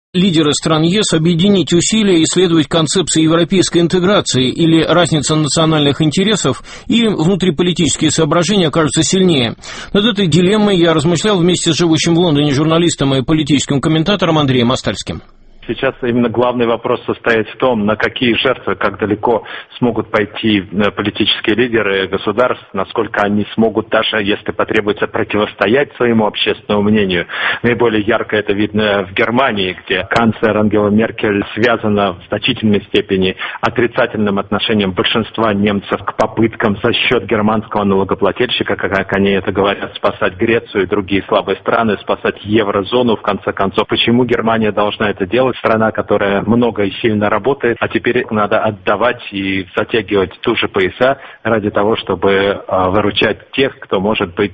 Лидеры стран ЕС объединить усилия и следовать концепции европейской интеграции, или разница национальных интересов и внутриполитические соображения окажутся сильнее. Над этой дилеммой я размышлял вместе с живущим в Лондоне журналистом и политическим комментатором Андреем Остальским. Сейчас именно главный вопрос состоит в том, на какие жертвы, как далеко смогут пойти политические лидеры государств, насколько они смогут, даже если потребуется, противостоять своему общественному мнению. Наиболее ярко это видно в Германии, где канцлер Ангела Меркель связана в значительной степени отрицательным отношением большинства немцев к попыткам за счет германского налогоплательщика, как они это говорят, спасать Грецию и другие слабые страны, спасать еврозону, в конце концов. Почему Германия должна это делать? Страна, которая много и сильно работает, а теперь надо отдавать и затягивать туже пояса ради того, чтобы выручать тех, кто, может быть,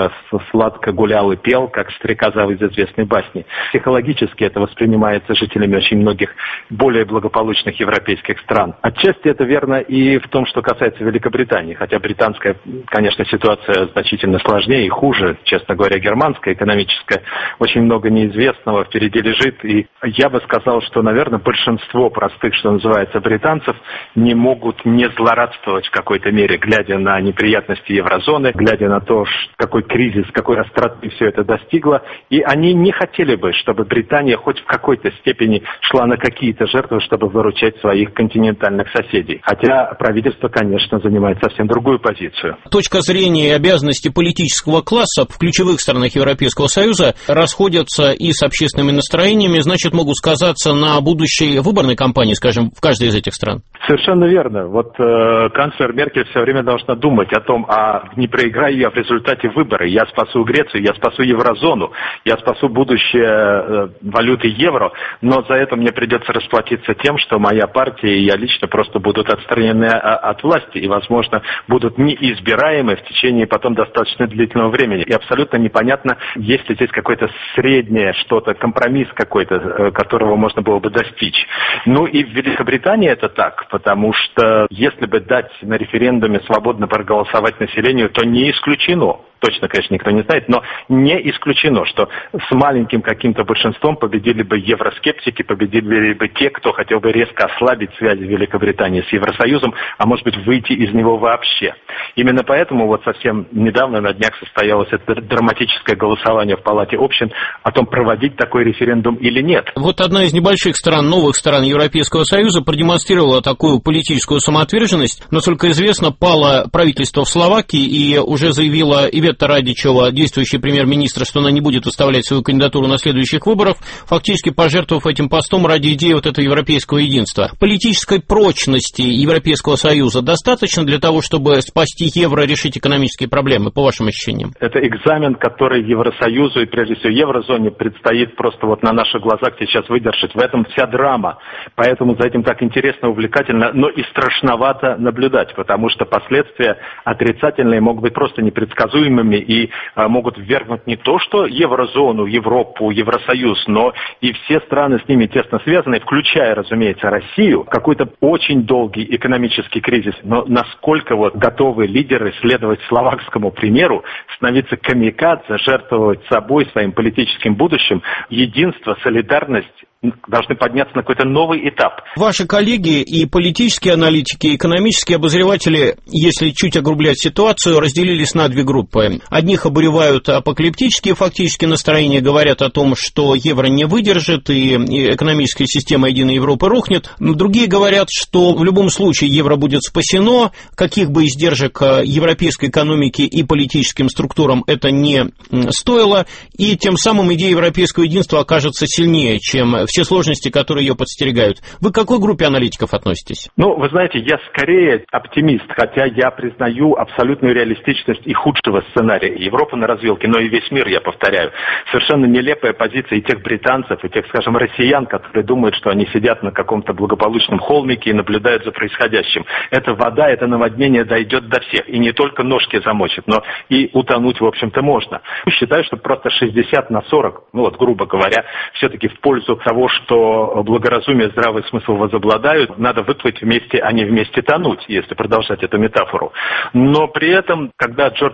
сладко гулял и пел, как стрекоза из известной басни. Психологически это воспринимается жителями очень многих более благополучных европейских стран. Отчасти это верно и в том, что касается Великобритании, хотя британская, конечно, ситуация значительно сложнее и хуже, честно говоря, германская, экономическая. Очень много неизвестного впереди лежит, и я бы сказал, что, наверное, большинство простых, что называется, британцев не могут не злорадствовать в какой-то мере, глядя на неприятности еврозоны, глядя на то, какой кризис, какой остроты все это достигло. И они не хотели бы, чтобы Британия хоть в какой-то степени шла на какие-то жертвы, чтобы выручать своих континентальных соседей. Хотя правительство, конечно, занимает совсем другую позицию. Точка зрения и обязанности политического класса в ключевых странах Европейского Союза расходятся и с общественными настроениями, значит, могут сказаться на будущей выборной кампании, скажем, в каждой из этих стран? Совершенно верно. Вот канцлер Меркель все время должна думать о том, не проиграю я в результате выборы. Я спасу Грецию, я спасу еврозону, я спасу будущее валюты евро, но за это мне придется расплатиться тем, что моя партия и я лично просто будут отстранены от власти и, возможно, будут неизбираемы в течение потом достаточно длительного времени. И абсолютно непонятно, есть ли здесь какое-то среднее что-то, компромисс какой-то, которого можно было бы достичь. Ну и в Великобритании это так, потому что если бы дать на референдуме свободно проголосовать населению, то не исключено, точно, конечно, никто не знает, но не исключено, что с маленьким каким-то большинством победили бы евроскептики, победили бы те, кто хотел бы резко ослабить связи Великобритании с Евросоюзом, а может быть выйти из него вообще. Именно поэтому вот совсем недавно на днях состоялось это драматическое голосование в Палате общин о том, проводить такой референдум или нет. Вот одна из небольших стран, новых стран Европейского Союза продемонстрировала такую политическую самоотверженность. Насколько известно, пало правительство в Словакии, и уже заявила Иветта Радичева, действующий премьер-министр, что она не будет выставлять свою кандидатуру на следующих выборах, фактически пожертвовав этим постом ради идеи вот этого европейского единства. Политической прочности Европейского Союза достаточно для того, чтобы спасти евро, решить экономические проблемы, по вашим ощущениям? Это экзамен, который Евросоюзу и, прежде всего, еврозоне предстоит просто вот на наших глазах сейчас выдержать. В этом вся драма. Поэтому за этим так интересно, увлекательно, но и страшновато наблюдать, потому что последствия отрицательные могут быть просто непредсказуемыми и могут ввергнуть не то что еврозону, Европу, Евросоюз, но и все страны с ними тесно связаны, включая, разумеется, Россию, какой-то очень долгий экономический кризис. Но насколько вот готовы лидеры следовать словакскому примеру, становиться камикадзе, жертвовать собой, своим политическим будущим, единство, солидарность должны подняться на какой-то новый этап. Ваши коллеги и политические аналитики, и экономические обозреватели, если чуть огрублять ситуацию, разделились на две группы. Одних обуревают апокалиптические фактически настроения, говорят о том, что евро не выдержит и экономическая система Единой Европы рухнет. Другие говорят, что в любом случае евро будет спасено, каких бы издержек европейской экономике и политическим структурам это не стоило, и тем самым идея европейского единства окажется сильнее, чем все сложности, которые ее подстерегают. Вы к какой группе аналитиков относитесь? Ну, вы знаете, я скорее оптимист, хотя я признаю абсолютную реалистичность и худшего сценария. Европа на развилке, но и весь мир, я повторяю. Совершенно нелепая позиция и тех британцев, и тех, скажем, россиян, которые думают, что они сидят на каком-то благополучном холмике и наблюдают за происходящим. Эта вода, это наводнение дойдет до всех. И не только ножки замочит, но и утонуть, в общем-то, можно. Считаю, что просто 60/40, ну вот, грубо говоря, все-таки в пользу того, что благоразумие, здравый смысл возобладают, надо выплыть вместе, а не вместе тонуть, если продолжать эту метафору. Но при этом, когда Джордж Осборн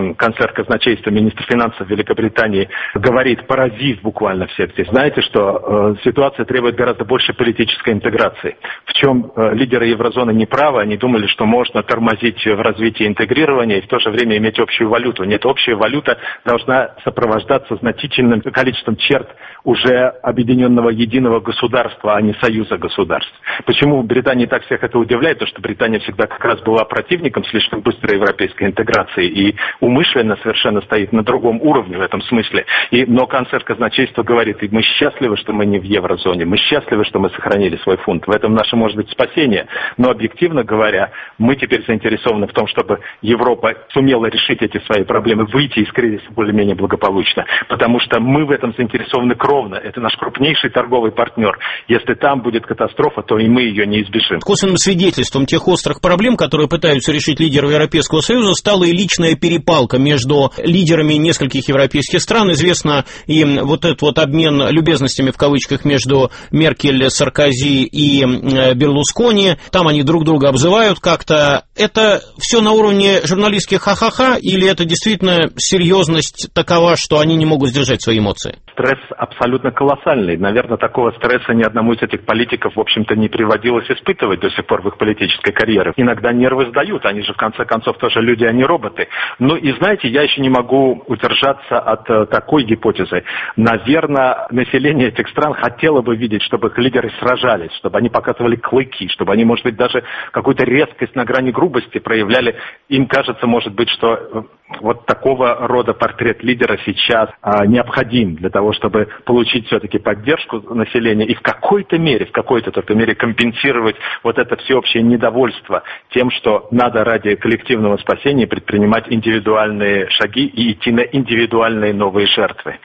канцлер казначейства, министр финансов Великобритании говорит, поразив буквально всех здесь. Знаете, что ситуация требует гораздо больше политической интеграции. В чем лидеры еврозоны не правы, они думали, что можно тормозить в развитии интегрирования и в то же время иметь общую валюту. Нет, общая валюта должна сопровождаться значительным количеством черт уже объединенного единого государства, а не союза государств. Почему в Британии так всех это удивляет? То, что Британия всегда как раз была противником слишком быстрой европейской интеграции и умышленно совершенно стоит на другом уровне в этом смысле. Но канцлер казначейства говорит, и мы счастливы, что мы не в еврозоне, мы счастливы, что мы сохранили свой фунт. В этом наше может быть спасение. Но объективно говоря, мы теперь заинтересованы в том, чтобы Европа сумела решить эти свои проблемы, выйти из кризиса более-менее благополучно. Потому что мы в этом заинтересованы кровно. Это наш крупнейший торговый партнер. Если там будет катастрофа, то и мы ее не избежим. Косвенным свидетельством тех острых проблем, которые пытаются решить лидеры Европейского Союза, стала и личная перепалка между лидерами нескольких европейских стран. Известно и вот этот вот обмен любезностями в кавычках между Меркель, Саркози и Берлускони. Там они друг друга обзывают как-то. Это все на уровне журналистских ха-ха-ха, или это действительно серьезность такова, что они не могут сдержать свои эмоции? Стресс абсолютно колоссальный. Наверное, такого стресса ни одному из этих политиков, в общем-то, не приводилось испытывать до сих пор в их политической карьере. Иногда нервы сдают, они же, в конце концов, тоже люди, а не роботы. Ну и, знаете, я еще не могу удержаться от такой гипотезы. Наверное, население этих стран хотело бы видеть, чтобы их лидеры сражались, чтобы они показывали клыки, чтобы они, может быть, даже какую-то резкость на грани грубости проявляли. Им кажется, может быть, что вот такого рода портрет лидера сейчас необходим для того, чтобы получить все-таки поддержку населения и в какой-то только мере компенсировать вот это всеобщее недовольство тем, что надо ради коллективного спасения предпринимать индивидуальные шаги и идти на индивидуальные новые жертвы.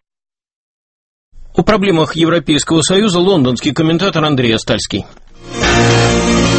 О проблемах Европейского Союза лондонский комментатор Андрей Остальский.